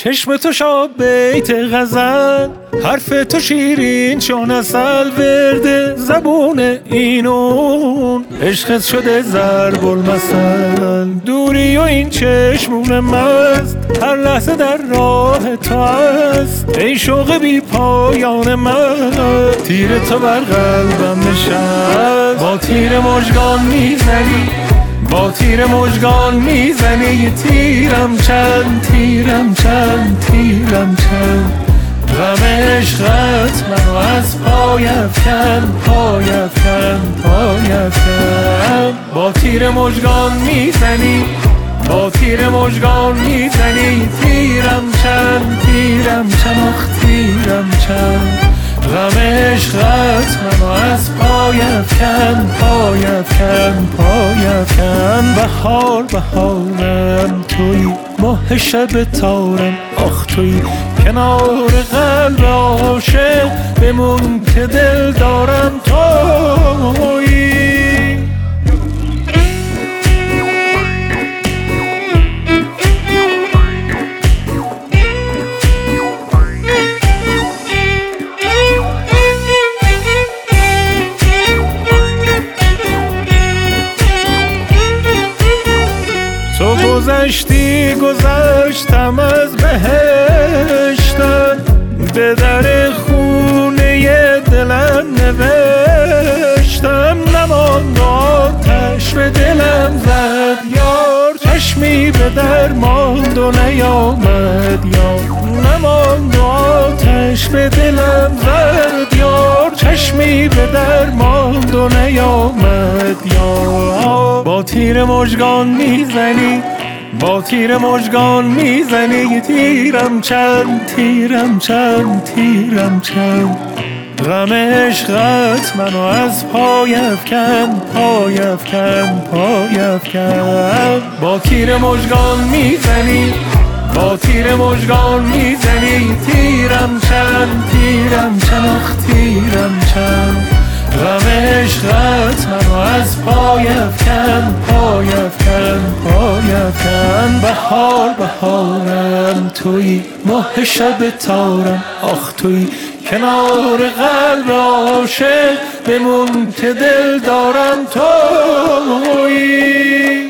چشم تو شاد بیت غزل، حرف تو شیرین چون عسل، ورد زبون اینون عشقت شده ضرب المثل. دوری و این چشمون مست هر لحظه در راه تو است، ای شوق بی پایان من، تیر تو بر قلبم نشست. با تیر مژگان میزنی، با تیر مژگان میزنی، تیرم چند تیرم چند تیرم چند. غم عشقت منو از پای افکن، پای افکن، پای افکن. با تیر مژگان میزنی، با تیر مژگان میزنی، تیرم چند تیرم چند، آخ تیرم چند. غم عشقت منو از پای افکن، پای افکن، پای افکن. بهار بهارم توی، ماه شب تارم آخ توی، کنار قلب عاشق بمون که دل دارم توی. تو گذشتی گذشتم از بهشتم، به در خونه دلم نوشتم. نماند آتش به دلم زد یار، چشمی به در ماند و نیامد یار. نماند آتش به دلم زد یار، چشمی به در ماند و نیامد یار. با تیر مژگان میزنی، با تیر مژگان میزنی، تیرم چند تیرم چند تیرم چند. غم عشقت منو از پای افکن، پای افکن، پای افکن. با تیر مژگان میزنی، با تیر مژگان میزنی، تیرم چند تیرم چند، آخ تیرم چند. غم عشقت منو از پای افکن، پای افکن، پای افکن. بهار بهارم توی، ماه شب تارم آخ توی، کنار قلب عاشق بمون که دل دارم توی.